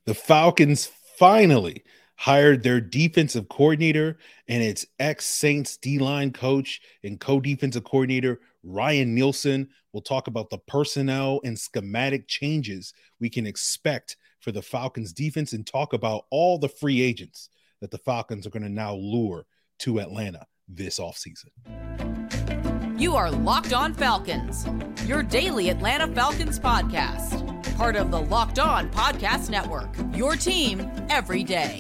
The Falcons finally hired their defensive coordinator, and it's ex-Saints D-line coach and co-defensive coordinator Ryan Nielsen. We'll talk about the personnel and schematic changes we can expect for the Falcons defense and talk about all the free agents that the Falcons are going to now lure to Atlanta this offseason. You are Locked On Falcons, your daily Atlanta Falcons podcast. Part of the Locked On Podcast Network, your team every day.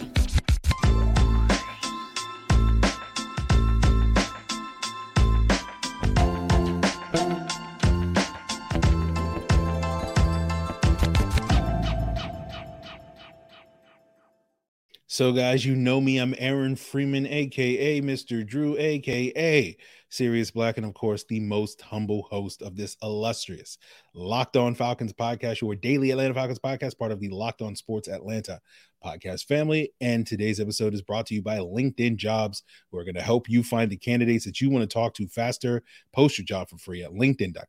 So, guys, you know me. I'm Aaron Freeman, a.k.a. Mr. Drew, a.k.a. Sirius Black, and, of course, the most humble host of this illustrious Locked On Falcons podcast, your daily Atlanta Falcons podcast, part of the Locked On Sports Atlanta podcast family. And today's episode is brought to you by LinkedIn Jobs, who are going to help you find the candidates that you want to talk to faster. Post your job for free at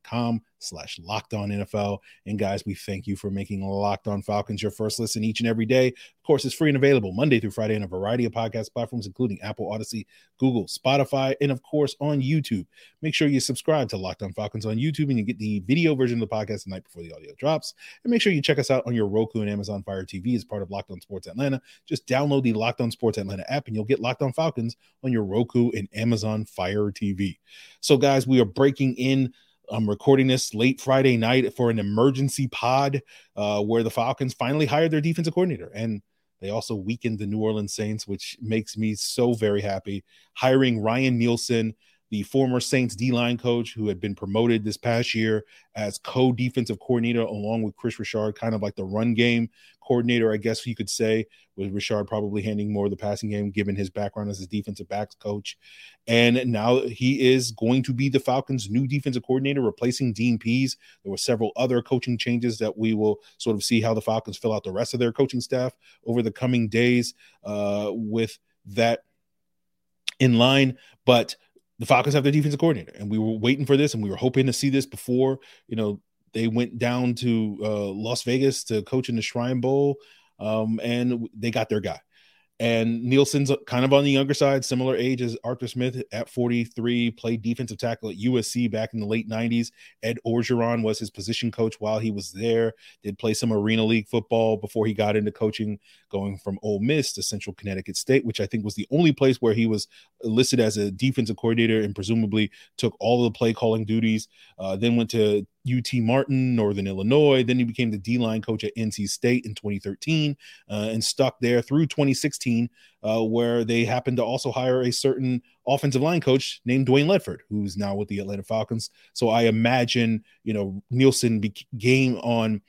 linkedin.com/LockedOnNFL. And guys, we thank you for making Locked On Falcons your first listen each and every day. Of course, it's free and available Monday through Friday on a variety of podcast platforms, including Apple, Odyssey, Google, Spotify, and of course on YouTube. Make sure you subscribe to Locked On Falcons on YouTube and you get the video version of the podcast the night before the audio drops. And make sure you check us out on your Roku and Amazon Fire TV as part of Locked On Sports Atlanta. Just download the Locked On Sports Atlanta app and you'll get Locked On Falcons on your Roku and Amazon Fire TV. So guys, we are breaking in. I'm recording this late Friday night for an emergency pod where the Falcons finally hired their defensive coordinator, and they also weakened the New Orleans Saints, which makes me so very happy. Hiring Ryan Nielsen, the former Saints D-line coach who had been promoted this past year as co-defensive coordinator along with Chris Richard, kind of like the run game coordinator, I guess you could say, with Richard probably handling more of the passing game given his background as a defensive backs coach. And now he is going to be the Falcons' new defensive coordinator, replacing Dean Pease. There were several other coaching changes that we will sort of see how the Falcons fill out the rest of their coaching staff over the coming days with that in line. But the Falcons have their defensive coordinator, and we were waiting for this, and we were hoping to see this before, they went down to Las Vegas to coach in the Shrine Bowl, and they got their guy. And Nielsen's kind of on the younger side, similar age as Arthur Smith at 43, played defensive tackle at USC back in the late 90s. Ed Orgeron was his position coach while he was there, did play some Arena League football before he got into coaching, going from Ole Miss to Central Connecticut State, which I think was the only place where he was listed as a defensive coordinator and presumably took all of the play calling duties. Then went to UT Martin, Northern Illinois. Then he became the D-line coach at NC State in 2013 and stuck there through 2016, where they happened to also hire a certain offensive line coach named Dwayne Ledford, who's now with the Atlanta Falcons. So I imagine, Nielsen became on,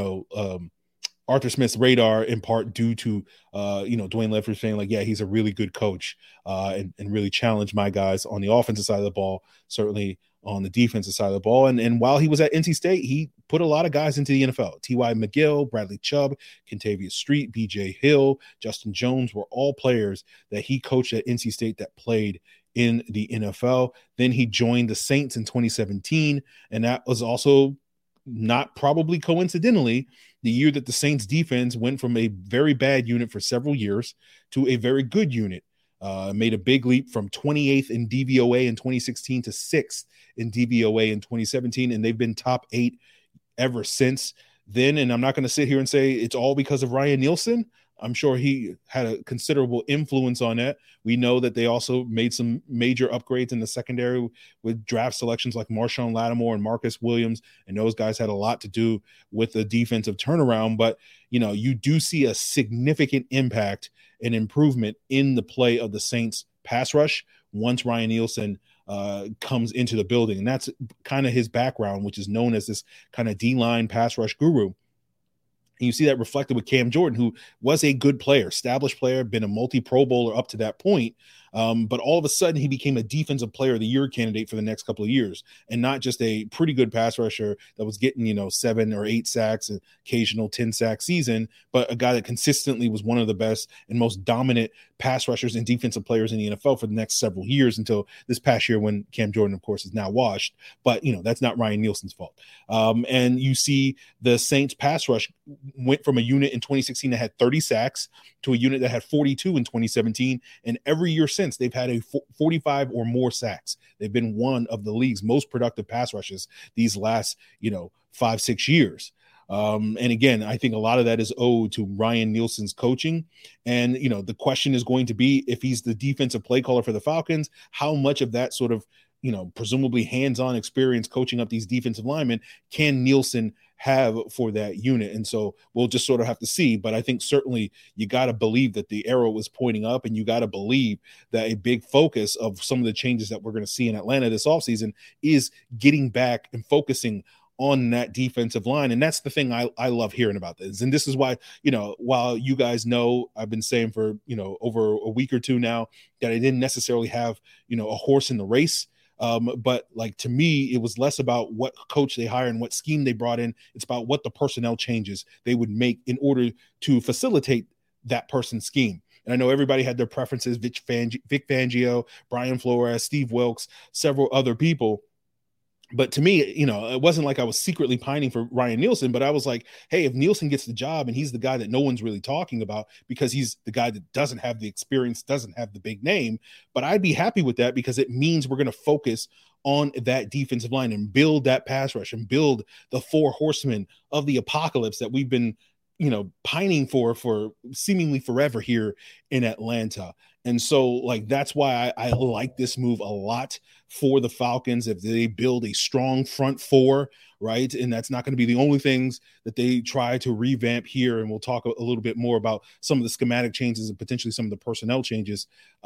Arthur Smith's radar in part due to, Dwayne Ledford saying like, yeah, he's a really good coach and really challenged my guys on the offensive side of the ball, certainly on the defensive side of the ball. And while he was at NC State, he put a lot of guys into the NFL. T.Y. McGill, Bradley Chubb, Kentavious Street, B.J. Hill, Justin Jones were all players that he coached at NC State that played in the NFL. Then he joined the Saints in 2017, and that was also not probably coincidentally the year that the Saints defense went from a very bad unit for several years to a very good unit. Made a big leap from 28th in DVOA in 2016 to 6th in DVOA in 2017, and they've been top 8 ever since then. And I'm not going to sit here and say it's all because of Ryan Nielsen. I'm sure he had a considerable influence on that. We know that they also made some major upgrades in the secondary with draft selections like Marshawn Lattimore and Marcus Williams, and those guys had a lot to do with the defensive turnaround. But, you do see a significant impact and improvement in the play of the Saints pass rush once Ryan Nielsen comes into the building. And that's kind of his background, which is known as this kind of D-line pass rush guru. And you see that reflected with Cam Jordan, who was a good player, established player, been a multi-Pro Bowler up to that point, But all of a sudden, he became a defensive player of the year candidate for the next couple of years, and not just a pretty good pass rusher that was getting, 7 or 8 sacks, an occasional 10 sack season, but a guy that consistently was one of the best and most dominant pass rushers and defensive players in the NFL for the next several years until this past year when Cam Jordan, of course, is now washed. But, that's not Ryan Nielsen's fault. And you see the Saints pass rush went from a unit in 2016 that had 30 sacks to a unit that had 42 in 2017. And every year since, they've had a 45 or more sacks. They've been one of the league's most productive pass rushes these last, 5-6 years. And again, I think a lot of that is owed to Ryan Nielsen's coaching. And, the question is going to be, if he's the defensive play caller for the Falcons, how much of that sort of, presumably hands-on experience coaching up these defensive linemen can Nielsen have for that unit? And so we'll just sort of have to see. But I think certainly you got to believe that the arrow was pointing up, and you got to believe that a big focus of some of the changes that we're going to see in Atlanta this offseason is getting back and focusing on that defensive line. And that's the thing I love hearing about this. And this is why, while you guys know, I've been saying for, over a week or two now that I didn't necessarily have, a horse in the race. But like, to me, it was less about what coach they hire and what scheme they brought in. It's about what the personnel changes they would make in order to facilitate that person's scheme. And I know everybody had their preferences: Vic Fangio, Brian Flores, Steve Wilkes, several other people. But to me, it wasn't like I was secretly pining for Ryan Nielsen, but I was like, hey, if Nielsen gets the job and he's the guy that no one's really talking about because he's the guy that doesn't have the experience, doesn't have the big name, but I'd be happy with that because it means we're going to focus on that defensive line and build that pass rush and build the 4 horsemen of the apocalypse that we've been, pining for seemingly forever here in Atlanta. And so, like, that's why I like this move a lot for the Falcons. If they build a strong front 4, right, and that's not going to be the only things that they try to revamp here. And we'll talk a little bit more about some of the schematic changes and potentially some of the personnel changes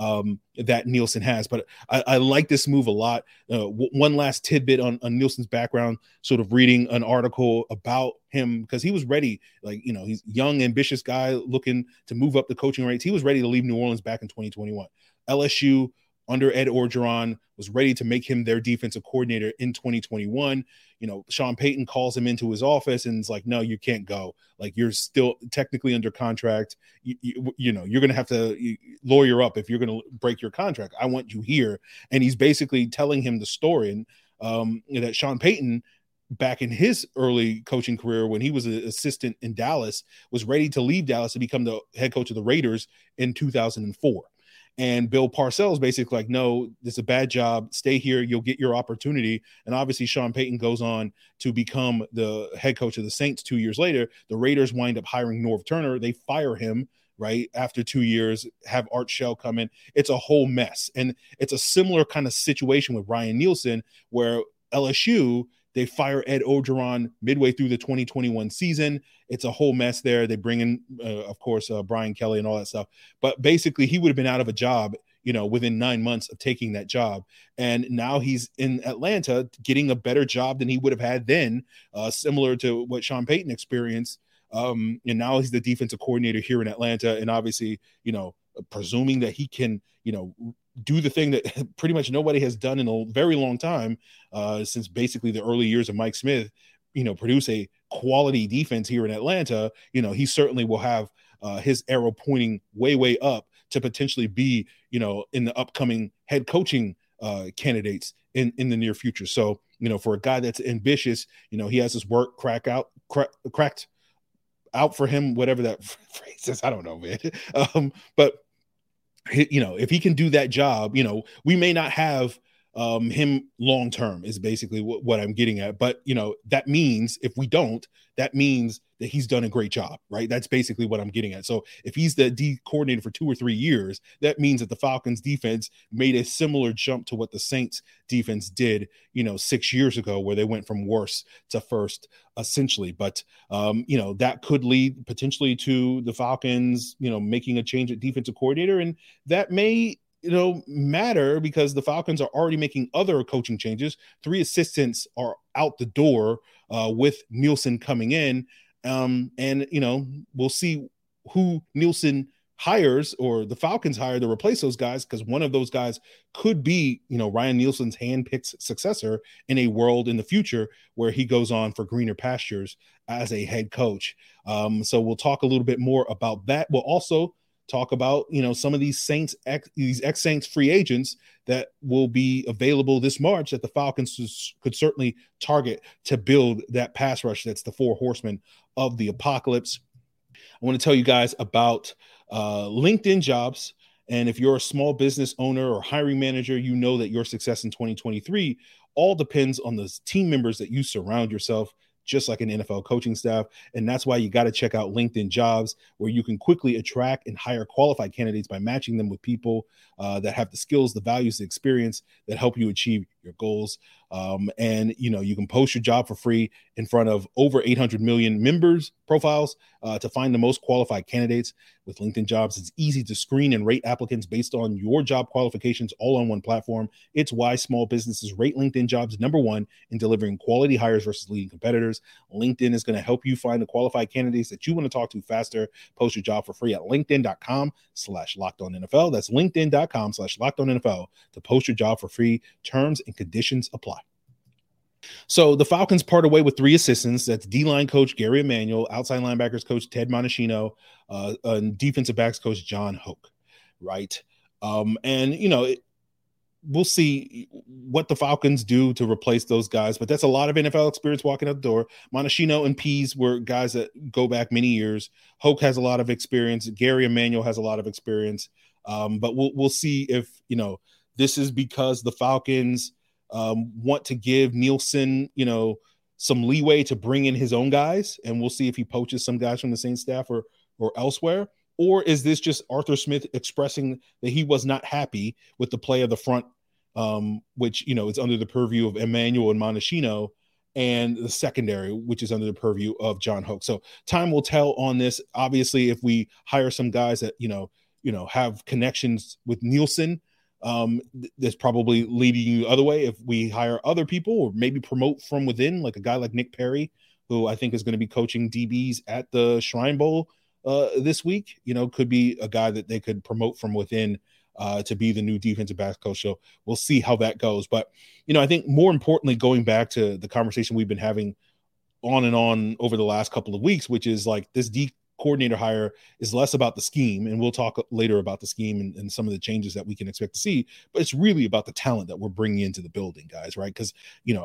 that Nielsen has. But I like this move a lot. One last tidbit on Nielsen's background, sort of reading an article about him, because he was ready. Like, he's a young, ambitious guy looking to move up the coaching ranks. He was ready to leave New Orleans back in 2021. LSU under Ed Orgeron was ready to make him their defensive coordinator in 2021. Sean Payton calls him into his office and is like, no, you can't go. Like, you're still technically under contract. You're going to have to lawyer up if you're going to break your contract. I want you here. And he's basically telling him the story. And that Sean Payton, back in his early coaching career, when he was an assistant in Dallas, was ready to leave Dallas to become the head coach of the Raiders in 2004. And Bill Parcells basically like, no, this is a bad job. Stay here. You'll get your opportunity. And obviously Sean Payton goes on to become the head coach of the Saints 2 years later. The Raiders wind up hiring Norv Turner. They fire him right after 2 years, have Art Shell come in. It's a whole mess. And it's a similar kind of situation with Ryan Nielsen, where LSU, they fire Ed Orgeron midway through the 2021 season. It's a whole mess there. They bring in, of course, Brian Kelly and all that stuff. But basically, he would have been out of a job, within 9 months of taking that job. And now he's in Atlanta getting a better job than he would have had then, similar to what Sean Payton experienced. And now he's the defensive coordinator here in Atlanta. And obviously, presuming that he can, do the thing that pretty much nobody has done in a very long time, since basically the early years of Mike Smith, produce a quality defense here in Atlanta. He certainly will have his arrow pointing way, way up to potentially be, in the upcoming head coaching candidates in the near future. So, for a guy that's ambitious, he has his work cracked out for him, whatever that phrase is. I don't know, man. But if he can do that job, we may not have him long term is basically what I'm getting at. But, that means if we don't, that means that he's done a great job, right? That's basically what I'm getting at. So if he's the D coordinator for 2 or 3 years, that means that the Falcons defense made a similar jump to what the Saints defense did, 6 years ago, where they went from worst to first, essentially. But, that could lead potentially to the Falcons, making a change at defensive coordinator. And that may, matter because the Falcons are already making other coaching changes. 3 assistants are out the door with Nielsen coming in. And, we'll see who Nielsen hires or the Falcons hire to replace those guys, because one of those guys could be, Ryan Nielsen's handpicked successor in a world in the future where he goes on for greener pastures as a head coach. So we'll talk a little bit more about that. We'll also talk about, some of these ex-Saints free agents that will be available this March that the Falcons could certainly target to build that pass rush. That's the four horsemen of the apocalypse. I want to tell you guys about LinkedIn Jobs. And if you're a small business owner or hiring manager, you know that your success in 2023 all depends on the team members that you surround yourself, just like an NFL coaching staff. And that's why you got to check out LinkedIn Jobs, where you can quickly attract and hire qualified candidates by matching them with people that have the skills, the values, the experience that help you achieve your goals. And you can post your job for free in front of over 800 million members profiles to find the most qualified candidates. With LinkedIn Jobs, it's easy to screen and rate applicants based on your job qualifications all on one platform. It's why small businesses rate LinkedIn Jobs #1 in delivering quality hires versus leading competitors. LinkedIn is going to help you find the qualified candidates that you want to talk to faster. Post your job for free at linkedin.com/LockedOnNFL. That's linkedin.com/LockedOnNFL to post your job for free. Terms and conditions apply. So the Falcons part away with 3 assistants. That's D-line coach Gary Emanuel, outside linebackers coach Ted Montesino, and defensive backs coach John Hoke, right? We'll see what the Falcons do to replace those guys, but that's a lot of NFL experience walking out the door. Montesino and Pease were guys that go back many years. Hoke has a lot of experience. Gary Emanuel has a lot of experience. But we'll see if, this is because the Falcons want to give Nielsen, some leeway to bring in his own guys, and we'll see if he poaches some guys from the Saints staff or elsewhere. Or is this just Arthur Smith expressing that he was not happy with the play of the front, which, is under the purview of Emanuel and Montesino, and the secondary, which is under the purview of John Hoke. So time will tell on this. Obviously, if we hire some guys that, have connections with Nielsen, that's probably leading you the other way. If we hire other people or maybe promote from within, like a guy like Nick Perry, who I think is going to be coaching DBs at the Shrine Bowl this week, could be a guy that they could promote from within to be the new defensive backs coach. So we'll see how that goes. But, I think more importantly, going back to the conversation we've been having on and on over the last couple of weeks, which is like this coordinator hire is less about the scheme, and we'll talk later about the scheme and some of the changes that we can expect to see, but it's really about the talent that we're bringing into the building, guys, right? Because,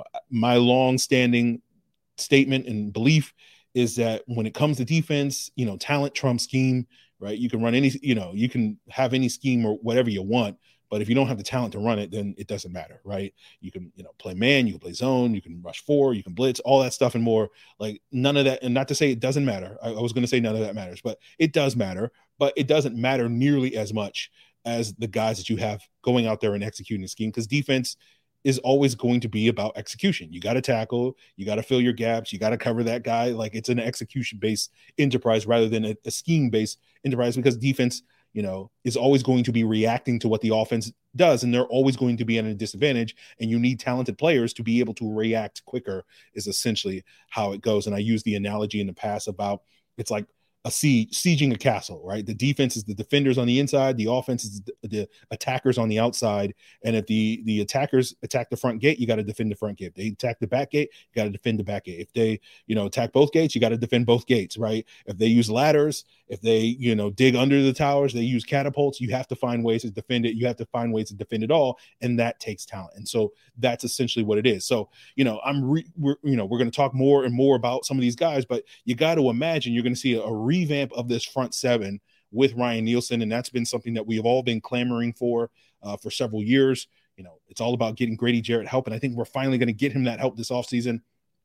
my long-standing statement and belief is that when it comes to defense, talent trumps scheme, right? You can run any, you can have any scheme or whatever you want, but if you don't have the talent to run it, then it doesn't matter, right? You can, play man, you can play zone, you can rush 4, you can blitz, all that stuff and more. Like none of that, and not to say it doesn't matter. I was going to say none of that matters, but it does matter. But it doesn't matter nearly as much as the guys that you have going out there and executing the scheme, because defense is always going to be about execution. You got to tackle, you got to fill your gaps, you got to cover that guy. Like it's an execution-based enterprise rather than a scheme-based enterprise, because defense, is always going to be reacting to what the offense does, and they're always going to be at a disadvantage, and you need talented players to be able to react quicker is essentially how it goes. And I used the analogy in the past about it's like sieging a castle, right? The defense is the defenders on the inside, the offense is the attackers on the outside. And if the attackers attack the front gate, you got to defend the front gate. If they attack the back gate, you got to defend the back gate. If they, attack both gates, you got to defend both gates, right? If they use ladders, if they, dig under the towers, they use catapults, you have to find ways to defend it. You have to find ways to defend it all. And that takes talent. And so that's essentially what it is. So, we're going to talk more and more about some of these guys, but you got to imagine you're going to see a revamp of this front seven with Ryan Nielsen, and that's been something that we have all been clamoring for several years. It's all about getting Grady Jarrett help, and I think we're finally going to get him that help this offseason.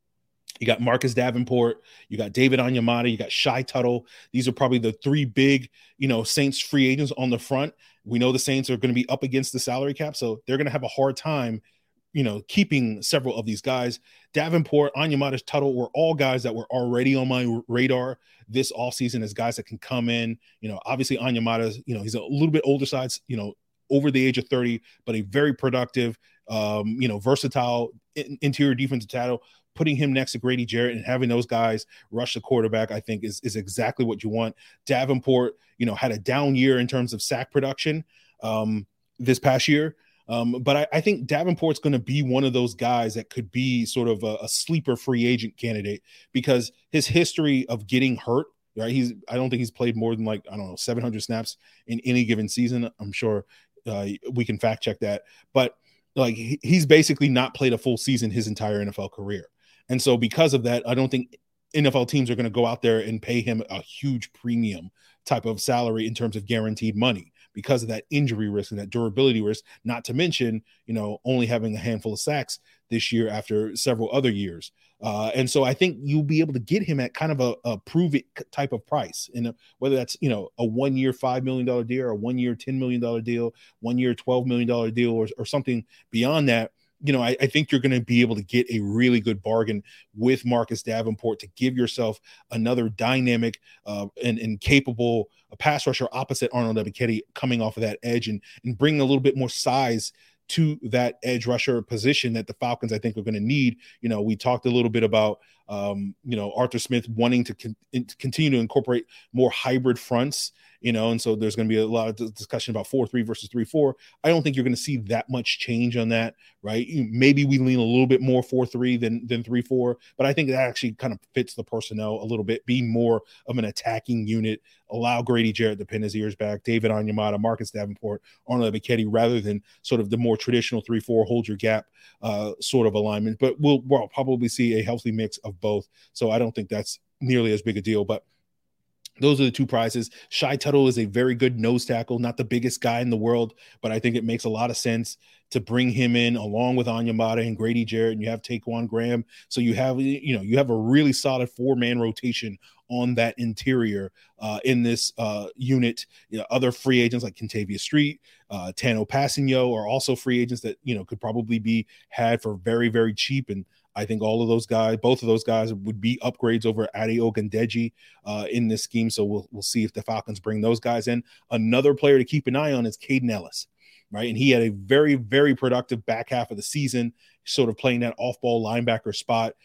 You got Marcus Davenport, you got David Onyemata, you got Shy Tuttle. These are probably the 3 big, Saints free agents on the front. We know the Saints are going to be up against the salary cap, so they're going to have a hard time keeping several of these guys. Davenport, Onyemata, Tuttle were all guys that were already on my radar this offseason as guys that can come in. Obviously Onyemata, he's a little bit older side, over the age of 30, but a very productive, versatile interior defensive putting him next to Grady Jarrett and having those guys rush the quarterback, I think is exactly what you want. Davenport, had a down year in terms of sack production this past year. But I think Davenport's going to be one of those guys that could be sort of a sleeper free agent candidate because his history of getting hurt, right? I don't think he's played more than 700 snaps in any given season. I'm sure we can fact check that, but he's basically not played a full season his entire NFL career. And so because of that, I don't think NFL teams are going to go out there and pay him a huge premium type of salary in terms of guaranteed money because of that injury risk and that durability risk, not to mention, only having a handful of sacks this year after several other years. And so I think you'll be able to get him at kind of a prove it type of price. And whether that's, a 1 year, $5 million deal or a 1 year, $10 million deal, 1 year, $12 million deal or something beyond that. I think you're going to be able to get a really good bargain with Marcus Davenport to give yourself another dynamic and capable pass rusher opposite Arnold Ebiketie coming off of that edge and bring a little bit more size to that edge rusher position that the Falcons, I think, are going to need. We talked a little bit about, Arthur Smith wanting to continue to incorporate more hybrid fronts, and so there's going to be a lot of discussion about 4-3 versus 3-4. I don't think you're going to see that much change on that, right? Maybe we lean a little bit more 4-3 than 3-4, but I think that actually kind of fits the personnel a little bit, be more of an attacking unit, allow Grady Jarrett to pin his ears back, David Onyemata, Marcus Davenport, Arnold Ebiketie, rather than sort of the more traditional 3-4 hold your gap sort of alignment. But we'll probably see a healthy mix of both. So I don't think that's nearly as big a deal, but those are the two prizes. Shy Tuttle is a very good nose tackle, not the biggest guy in the world, but I think it makes a lot of sense to bring him in along with Onyemata and Grady Jarrett, and you have Taquan Graham. So you have a really solid 4-man rotation on that interior in this unit. Other free agents like Kentavious Street, Tano Passanio are also free agents that, could probably be had for very, very cheap. And I think both of those guys would be upgrades over Ade Ogundeji in this scheme. So we'll see if the Falcons bring those guys in. Another player to keep an eye on is Caden Ellis, right? And he had a very, very productive back half of the season, sort of playing that off-ball linebacker spot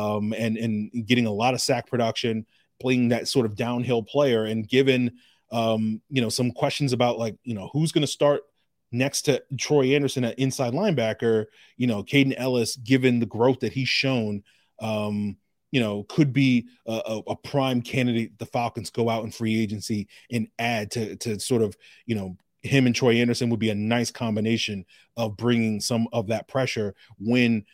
and getting a lot of sack production, playing that sort of downhill player. And given, some questions about who's going to start next to Troy Anderson at inside linebacker, Caden Ellis, given the growth that he's shown, could be a prime candidate. The Falcons go out in free agency and add to sort of, him and Troy Anderson would be a nice combination of bringing some of that pressure when,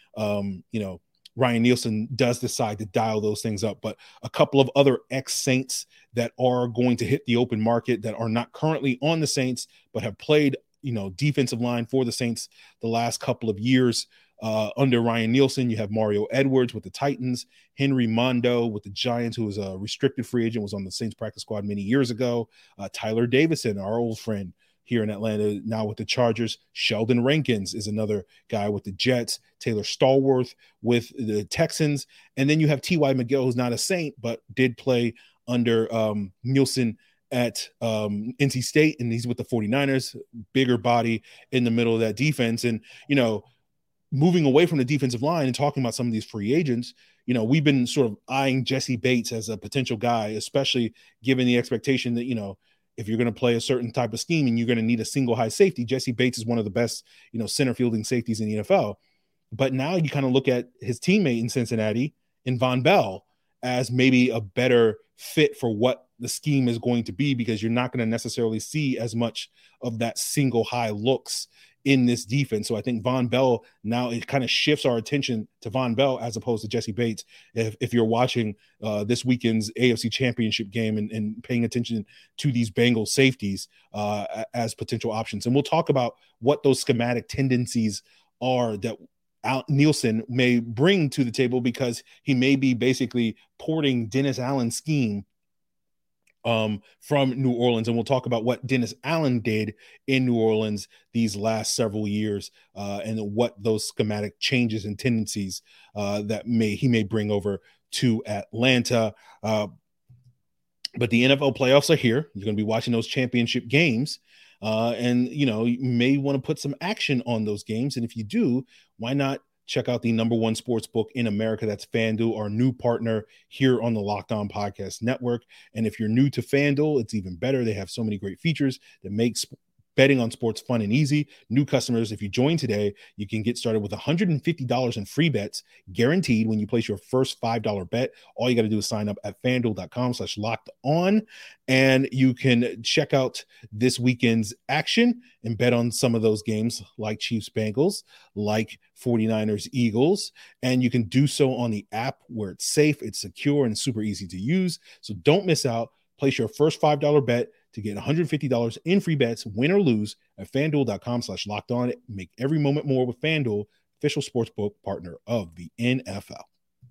Ryan Nielsen does decide to dial those things up. But a couple of other ex-Saints that are going to hit the open market that are not currently on the Saints, but have played defensive line for the Saints the last couple of years under Ryan Nielsen. You have Mario Edwards with the Titans, Henry Mondo with the Giants, who was a restricted free agent, was on the Saints practice squad many years ago. Tyler Davison, our old friend here in Atlanta, now with the Chargers. Sheldon Rankins is another guy with the Jets. Taylor Stallworth with the Texans. And then you have T.Y. McGill, who's not a Saint, but did play under Nielsen at NC State, and he's with the 49ers, bigger body in the middle of that defense. And, moving away from the defensive line and talking about some of these free agents, we've been sort of eyeing Jesse Bates as a potential guy, especially given the expectation that, if you're going to play a certain type of scheme and you're going to need a single high safety, Jesse Bates is one of the best, center fielding safeties in the NFL. But now you kind of look at his teammate in Cincinnati, in Von Bell, as maybe a better fit for what the scheme is going to be, because you're not going to necessarily see as much of that single high looks in this defense. So I think Von Bell, now it kind of shifts our attention to Von Bell as opposed to Jesse Bates. If you're watching this weekend's AFC Championship game and paying attention to these Bengals safeties as potential options. And we'll talk about what those schematic tendencies are that Nielsen may bring to the table, because he may be basically porting Dennis Allen's scheme from New Orleans. And we'll talk about what Dennis Allen did in New Orleans these last several years and what those schematic changes and tendencies that he may bring over to Atlanta. But the NFL playoffs are here. You're going to be watching those championship games. And, you may want to put some action on those games. And if you do, why not check out the number one sports book in America. That's FanDuel, our new partner here on the Locked On Podcast Network. And if you're new to FanDuel, it's even better. They have so many great features that make betting on sports fun and easy. New customers, if you join today, you can get started with $150 in free bets guaranteed when you place your first $5 bet. All you got to do is sign up at FanDuel.com/locked-on, and you can check out this weekend's action and bet on some of those games like Chiefs-Bengals, like 49ers-Eagles, and you can do so on the app where it's safe, it's secure, and super easy to use. So don't miss out. Place your first $5 bet to get $150 in free bets, win or lose, at FanDuel.com/locked-on. Make every moment more with FanDuel, official sportsbook partner of the NFL.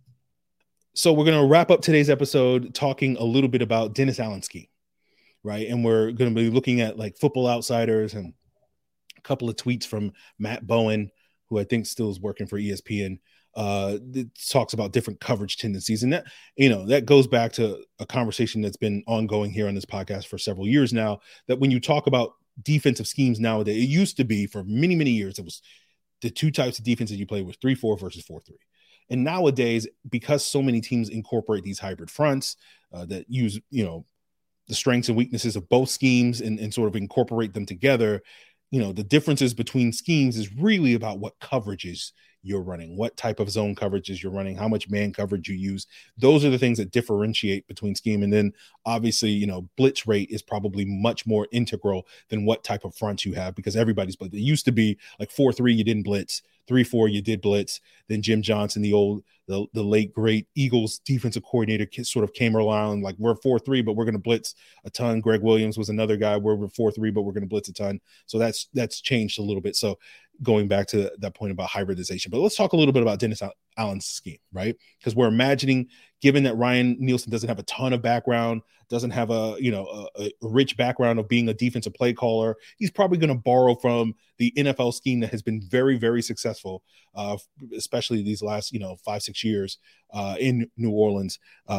So we're going to wrap up today's episode talking a little bit about Dennis Allen's scheme, right? And we're going to be looking at like Football Outsiders and a couple of tweets from Matt Bowen, who I think still is working for ESPN. It talks about different coverage tendencies, and that, you know, that goes back to a conversation that's been ongoing here on this podcast for several years now, that when you talk about defensive schemes nowadays, it used to be for many, many years, it was the two types of defenses you play was 3-4 versus 4-3. And nowadays, because so many teams incorporate these hybrid fronts that use, you know, the strengths and weaknesses of both schemes and sort of incorporate them together, you know, the differences between schemes is really about what coverages you're running, what type of zone coverages you're running, how much man coverage you use. Those are the things that differentiate between scheme. And then obviously, you know, blitz rate is probably much more integral than what type of front you have, because everybody's blitz. It used to be like 4-3, you didn't blitz. 3-4, you did blitz. Then Jim Johnson, the late great Eagles defensive coordinator, sort of came around like, we're 4-3, but we're going to blitz a ton. Greg Williams was another guy where we're 4-3, but we're going to blitz a ton. So that's changed a little bit. So going back to that point about hybridization, but let's talk a little bit about Dennis Allen's scheme, right? Because we're imagining, given that Ryan Nielsen doesn't have a ton of background, doesn't have a rich background of being a defensive play caller, he's probably going to borrow from the NFL scheme that has been very, very successful, especially these last 5-6 years in New Orleans.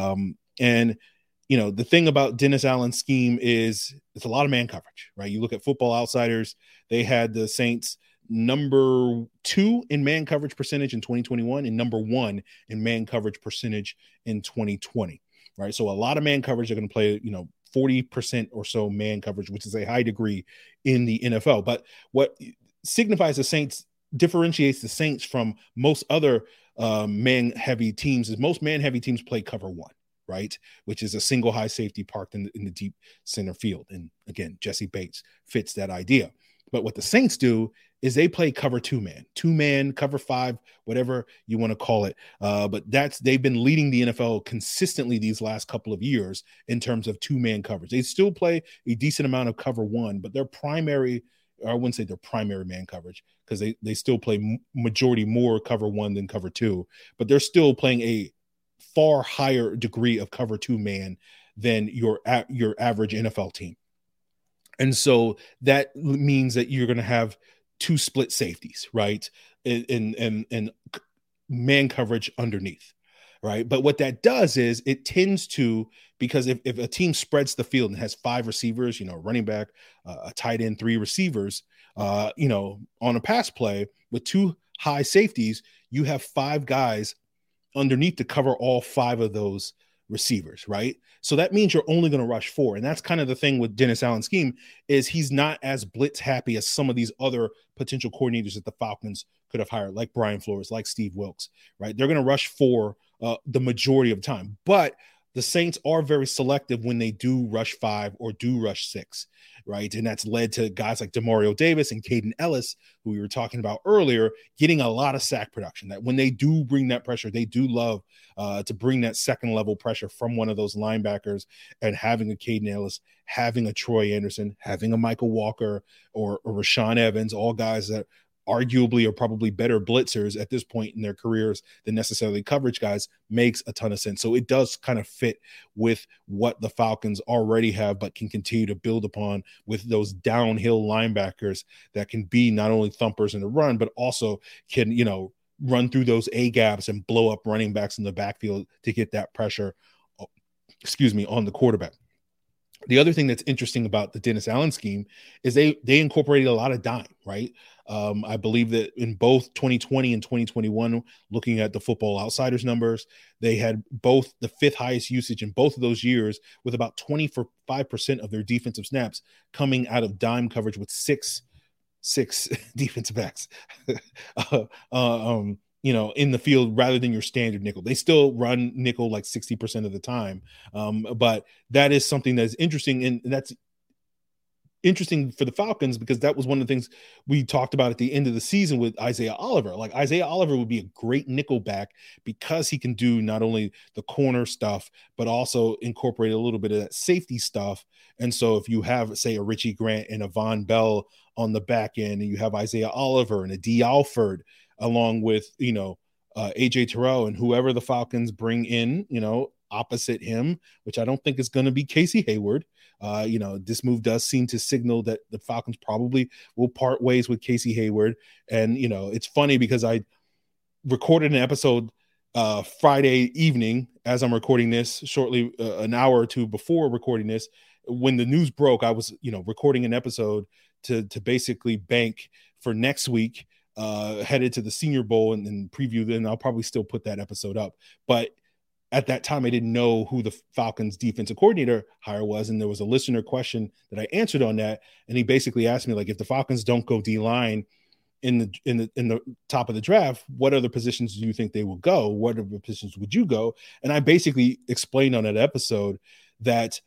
And you know, the thing about Dennis Allen's scheme is it's a lot of man coverage, right? You look at Football Outsiders, they had the Saints number 2 in man coverage percentage in 2021 and number 1 in man coverage percentage in 2020, right? So a lot of man coverage. They're going to play, 40% or so man coverage, which is a high degree in the NFL. But what signifies the Saints, differentiates the Saints from most other man-heavy teams, is most man-heavy teams play cover 1, right? Which is a single high safety parked in the deep center field. And again, Jesse Bates fits that idea. But what the Saints do is they play cover 2-man, cover 5, whatever you want to call it. But they've been leading the NFL consistently these last couple of years in terms of 2-man coverage. They still play a decent amount of cover 1, but their primary, or I wouldn't say their primary man coverage, because they still play majority more cover 1 than cover 2, but they're still playing a far higher degree of cover 2-man than your average NFL team. And so that means that you're going to have 2 split safeties, right? And man coverage underneath, right? But what that does is it tends to, because if a team spreads the field and has 5 receivers, running back, a tight end, 3 receivers, on a pass play with 2 high safeties, you have 5 guys underneath to cover all 5 of those receivers, right? So that means you're only going to rush 4. And that's kind of the thing with Dennis Allen's scheme, is he's not as blitz happy as some of these other potential coordinators that the Falcons could have hired, like Brian Flores, like Steve Wilks, right? They're going to rush 4 the majority of the time. But the Saints are very selective when they do rush 5 or do rush 6, right? And that's led to guys like Demario Davis and Caden Ellis, who we were talking about earlier, getting a lot of sack production. That when they do bring that pressure, they do love to bring that second level pressure from one of those linebackers, and having a Caden Ellis, having a Troy Anderson, having a Michael Walker or Rashaan Evans, all guys that arguably are probably better blitzers at this point in their careers than necessarily coverage guys, makes a ton of sense. So it does kind of fit with what the Falcons already have, but can continue to build upon with those downhill linebackers that can be not only thumpers in the run, but also can, run through those A gaps and blow up running backs in the backfield to get that pressure, on the quarterback. The other thing that's interesting about the Dennis Allen scheme is they incorporated a lot of dime, right? I believe that in both 2020 and 2021, looking at the Football Outsiders numbers, they had both the fifth highest usage in both of those years, with about 25% of their defensive snaps coming out of dime coverage, with six defensive backs, in the field rather than your standard nickel. They still run nickel like 60% of the time. But that is something that's interesting. And that's interesting for the Falcons, because that was one of the things we talked about at the end of the season with Isaiah Oliver. Like, Isaiah Oliver would be a great nickel back because he can do not only the corner stuff, but also incorporate a little bit of that safety stuff. And so if you have, say, a Richie Grant and a Von Bell on the back end, and you have Isaiah Oliver and a D. Alford, along with, AJ Terrell and whoever the Falcons bring in, opposite him, which I don't think is going to be Casey Hayward. This move does seem to signal that the Falcons probably will part ways with Casey Hayward. And, it's funny because I recorded an episode Friday evening as I'm recording this, shortly an hour or two before recording this. When the news broke, I was, recording an episode to basically bank for next week, headed to the Senior Bowl and preview. Then I'll probably still put that episode up. But at that time, I didn't know who the Falcons defensive coordinator hire was. And there was a listener question that I answered on that. And he basically asked me, like, if the Falcons don't go D-line in the top of the draft, what other positions do you think they will go? What other positions would you go? And I basically explained on that episode that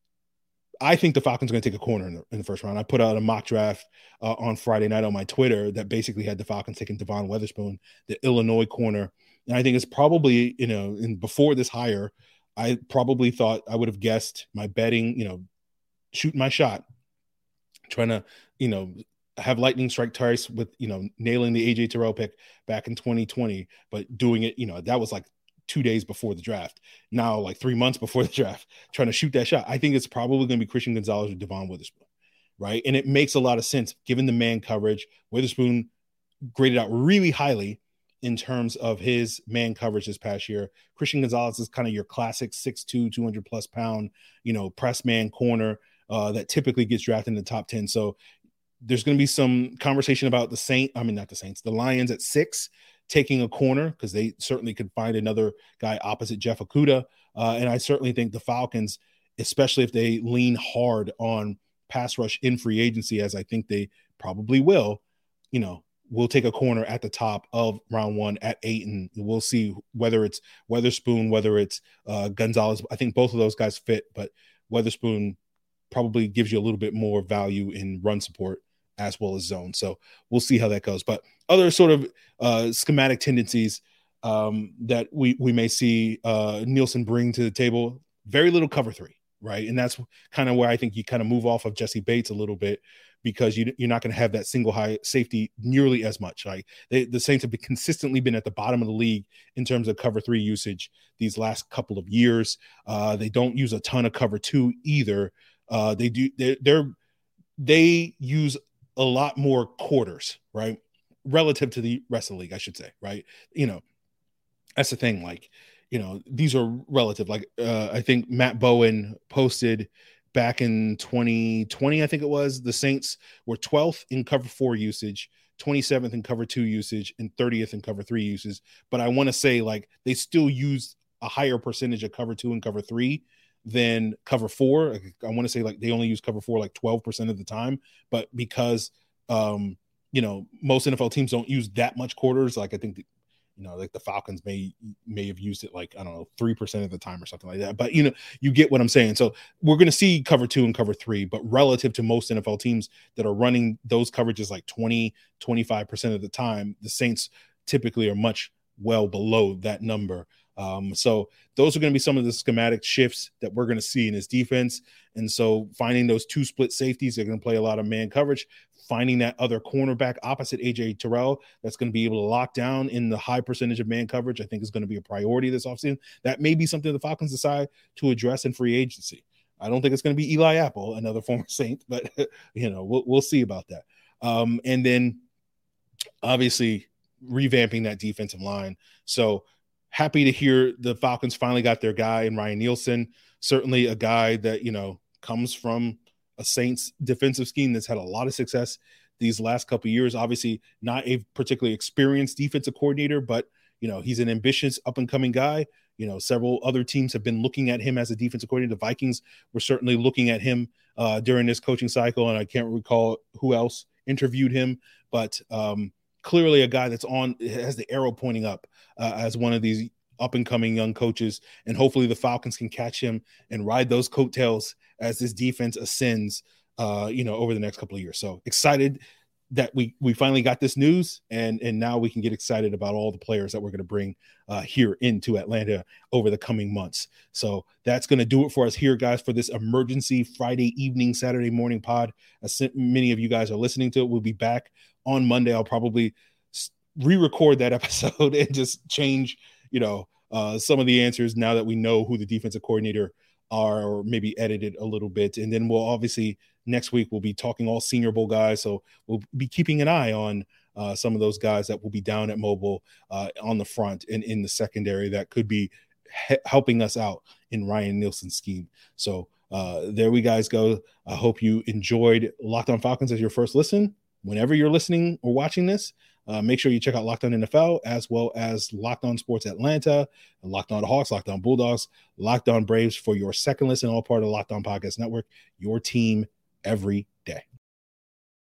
I think the Falcons are going to take a corner in the first round. I put out a mock draft on Friday night on my Twitter that basically had the Falcons taking Devon Witherspoon, the Illinois corner. And I think it's probably, before this hire, I probably thought I would have guessed my betting, shooting my shot, trying to, have lightning strike twice with, nailing the AJ Terrell pick back in 2020, but doing it, that was like 2 days before the draft. Now, like 3 months before the draft, trying to shoot that shot. I think it's probably going to be Christian Gonzalez or Devon Witherspoon, right? And it makes a lot of sense given the man coverage. Witherspoon graded out really highly in terms of his man coverage this past year. Christian Gonzalez is kind of your classic 6'2", 200 plus pound, press man corner that typically gets drafted in the top 10. So there's going to be some conversation about the Lions at 6 taking a corner, because they certainly could find another guy opposite Jeff Okudah. And I certainly think the Falcons, especially if they lean hard on pass rush in free agency, as I think they probably will, we'll take a corner at the top of round 1 at 8, and we'll see whether it's Witherspoon, whether it's Gonzalez. I think both of those guys fit, but Witherspoon probably gives you a little bit more value in run support as well as zone. So we'll see how that goes. But other sort of schematic tendencies that we may see Nielsen bring to the table, very little cover 3, right? And that's kind of where I think you kind of move off of Jesse Bates a little bit, because you're not going to have that single high safety nearly as much. Like the Saints have consistently been at the bottom of the league in terms of cover 3 usage these last couple of years. They don't use a ton of cover 2 either. They use a lot more quarters, right? Relative to the rest of the league, I should say, right? That's the thing. Like, these are relative. Like, I think Matt Bowen posted back in 2020, I think it was, the Saints were 12th in cover 4 usage, 27th in cover 2 usage, and 30th in cover 3 usage. But I want to say, like, they still use a higher percentage of cover 2 and cover 3 than cover 4. I want to say, like, they only use cover 4 like 12% of the time, but because most NFL teams don't use that much quarters, like I think like the Falcons may have used it like, I don't know, 3% of the time or something like that. But you get what I'm saying. So we're going to see cover 2 and cover 3, but relative to most NFL teams that are running those coverages like 20-25% of the time, the Saints typically are much well below that number. So those are going to be some of the schematic shifts that we're going to see in his defense. And so finding those 2 split safeties, they're going to play a lot of man coverage, finding that other cornerback opposite AJ Terrell that's going to be able to lock down in the high percentage of man coverage, I think is going to be a priority this offseason. That may be something the Falcons decide to address in free agency. I don't think it's going to be Eli Apple, another former Saint, but we'll see about that. And then obviously revamping that defensive line. So happy to hear the Falcons finally got their guy in Ryan Nielsen. Certainly a guy that, comes from a Saints defensive scheme that's had a lot of success these last couple of years. Obviously not a particularly experienced defensive coordinator, but he's an ambitious up and coming guy. Several other teams have been looking at him as a defensive coordinator. The Vikings were certainly looking at him during this coaching cycle, and I can't recall who else interviewed him, but clearly a guy that's has the arrow pointing up as one of these up and coming young coaches, and hopefully the Falcons can catch him and ride those coattails as this defense ascends, over the next couple of years. So excited that we finally got this news, and now we can get excited about all the players that we're going to bring here into Atlanta over the coming months. So that's going to do it for us here, guys, for this emergency Friday evening, Saturday morning pod. As many of you guys are listening to it, we'll be back on Monday. I'll probably re-record that episode and just change, some of the answers now that we know who the defensive coordinator are, or maybe edit it a little bit. And then we'll obviously next week we'll be talking all Senior Bowl guys. So we'll be keeping an eye on some of those guys that will be down at Mobile on the front and in the secondary that could be helping us out in Ryan Nielsen's scheme. So there we guys go. I hope you enjoyed Locked On Falcons as your first listen. Whenever you're listening or watching this, make sure you check out Locked On NFL, as well as Locked On Sports Atlanta, Locked On Hawks, Locked On Bulldogs, Locked On Braves for your second listen, all part of the Locked On Podcast Network, your team every